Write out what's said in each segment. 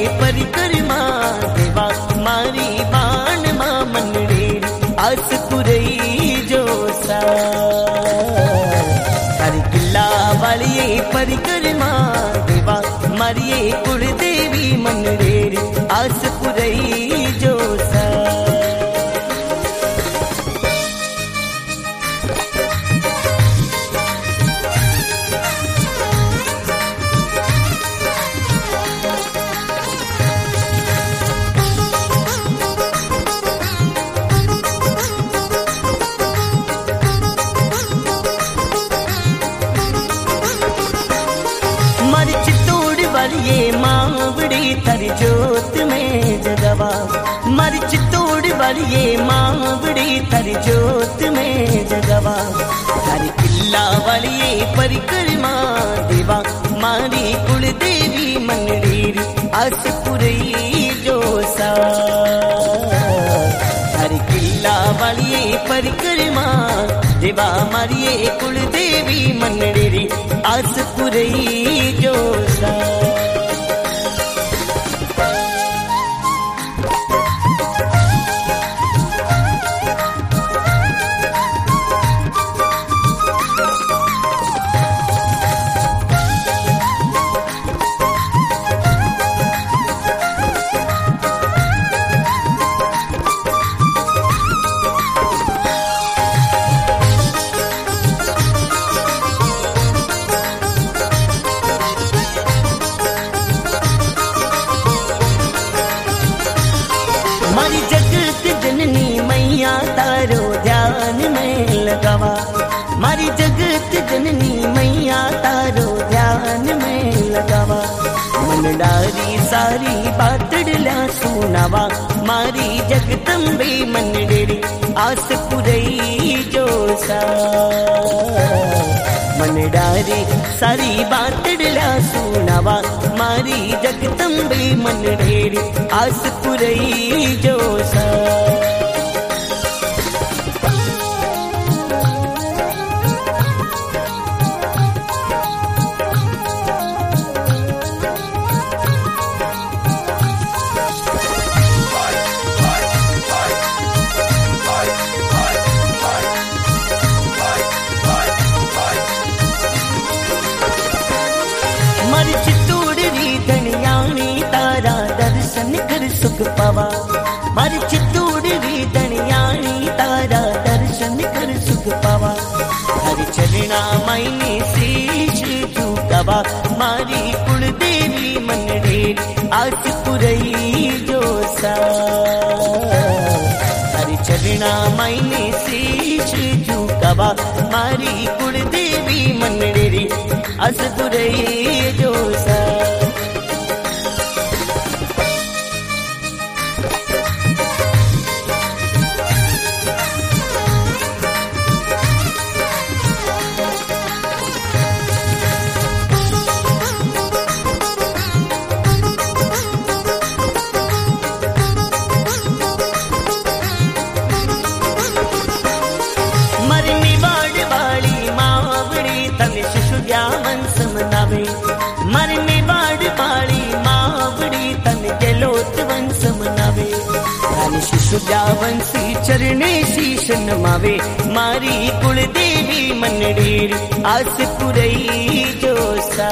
परिक्रमा देवा मारी बाण मां मनडेर आसपुरई जोसा हर किला वालिए परिक्रमा देवा मारिए कुलदेवी मनडेर आसपुरई जोसा ये मावड़ी थर जोत में जगवा मर चित्तौड़ वाली ये मावड़ी थर जोत में जगवा हर किला वाली ये परिक्रमा देवा मारी कुलदेवी मनडेर आसपुरई जोसा हर किला वाली ये परिक्रमा देवा मारी कुलदेवी मनडेर आसपुरई जोसा मारी जगत जननी मैया तारो ध्यान में लगावा मारी जगत जननी मैया तारो ध्यान में लगावा मन डारी सारी बातड़ला सुनावा मारी जगदम्बे मनडेरी आसपुरई जोसा मन डारी सारी बातड़ला सुनावा मारी जगदम्बे मनडेरी आसपुरई जोसा मारी चित्तौड़ री धनियाणी तारा दर्शन कर सुख पावा मारी चित्तौड़ री धनियाणी तारा दर्शन कर सुख पावा हर चलना मायने शीश झुकावा मारी कुलदेवी मनडेर आसपुरई जोसा हर चलना मायने शीश झुकावा मारी कुलदेवी मनडेर आसपुरई जोसा मरनी बाड़ वाली मावड़ी तन शिशु वंश मनावे मरने बाड़ वाली मावड़ी तन जलोत वंश मनावे धन शिशु वंशी चरणे शीश नमावे मारी कुलदेवी मनडेर आसपुरई जोसा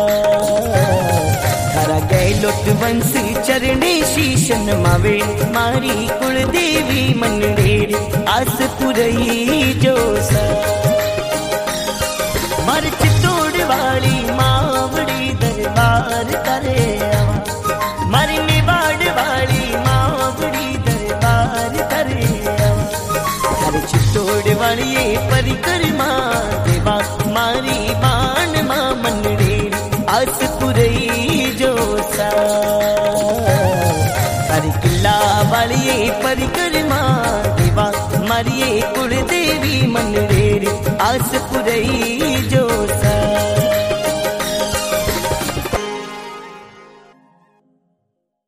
हरा गैलोत वंशी चरणे शीश नमावे मारी कुलदेवी मनडेर आसपुरई जोसा मर चित्तौड़ वाली मावड़ी दरबार करे आवा मरने बाड़ वाली मावड़ी दरबार करे आवा हर चित्तौड़ वाली परिक्रमा देवा मारी बाण मां मनडेर आसपुरई जोसा हर किला वाली परिक्रमा देवा मारिए कुलदेवी मनडेर आसपुरई जो